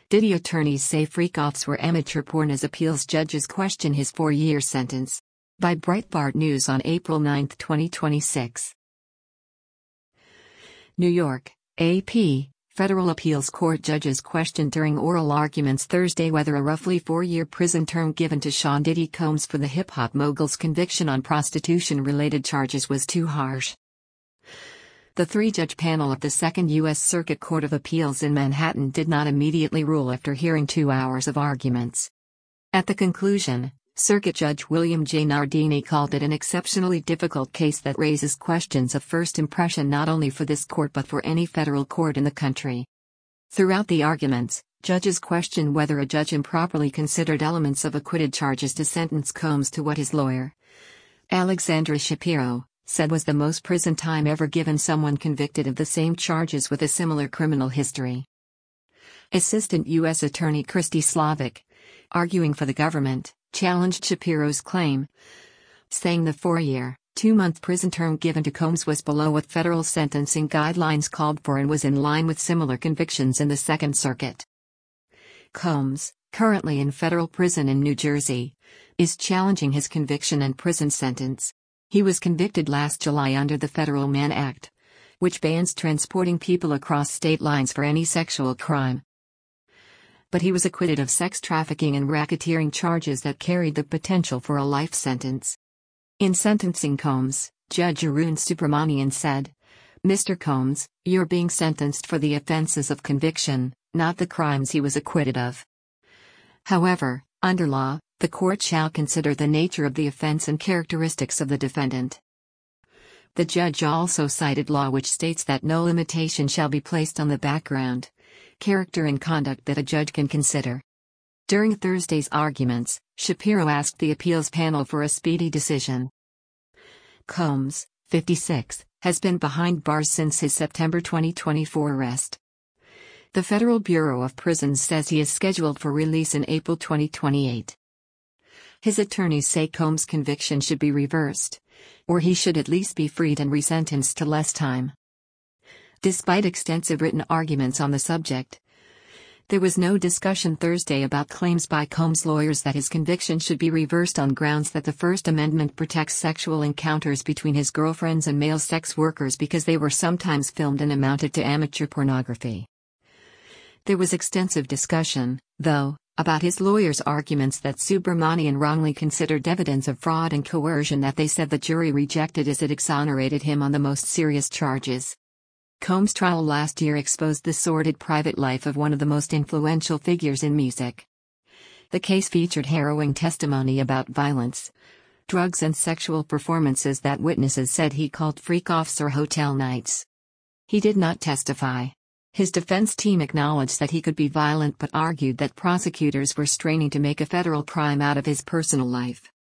Diddy attorneys say freak-offs were amateur porn as appeals judges question his 4-year sentence. By Breitbart News on April 9, 2026. New York, AP. Federal appeals court judges questioned during oral arguments Thursday whether a roughly 4-year prison term given to Sean Diddy Combs for the hip-hop mogul's conviction on prostitution-related charges was too harsh. The 3-judge panel of the Second U.S. Circuit Court of Appeals in Manhattan did not immediately rule after hearing 2 hours of arguments. At the conclusion, Circuit Judge William J. Nardini called it an exceptionally difficult case that raises questions of first impression not only for this court but for any federal court in the country. Throughout the arguments, judges questioned whether a judge improperly considered elements of acquitted charges to sentence Combs to what his lawyer, Alexandra Shapiro, said was the most prison time ever given someone convicted of the same charges with a similar criminal history. Assistant U.S. Attorney Christy Slavic, arguing for the government, challenged Shapiro's claim, saying the 4-year, 2-month prison term given to Combs was below what federal sentencing guidelines called for and was in line with similar convictions in the Second Circuit. Combs, currently in federal prison in New Jersey, is challenging his conviction and prison sentence. He was convicted last July under the Federal Mann Act, which bans transporting people across state lines for any sexual crime. But he was acquitted of sex trafficking and racketeering charges that carried the potential for a life sentence. In sentencing Combs, Judge Arun Subramanian said, "Mr. Combs, you're being sentenced for the offenses of conviction, not the crimes he was acquitted of. However, under law, the court shall consider the nature of the offense and characteristics of the defendant." The judge also cited law which states that no limitation shall be placed on the background, character and conduct that a judge can consider. During Thursday's arguments, Shapiro asked the appeals panel for a speedy decision. Combs, 56, has been behind bars since his September 2024 arrest. The Federal Bureau of Prisons says he is scheduled for release in April 2028. His attorneys say Combs' conviction should be reversed, or he should at least be freed and resentenced to less time. Despite extensive written arguments on the subject, there was no discussion Thursday about claims by Combs' lawyers that his conviction should be reversed on grounds that the First Amendment protects sexual encounters between his girlfriends and male sex workers because they were sometimes filmed and amounted to amateur pornography. There was extensive discussion, though, about his lawyers' arguments that Subramanian wrongly considered evidence of fraud and coercion that they said the jury rejected as it exonerated him on the most serious charges. Combs' trial last year exposed the sordid private life of one of the most influential figures in music. The case featured harrowing testimony about violence, drugs and sexual performances that witnesses said he called freak-offs or hotel nights. He did not testify. His defense team acknowledged that he could be violent but argued that prosecutors were straining to make a federal crime out of his personal life.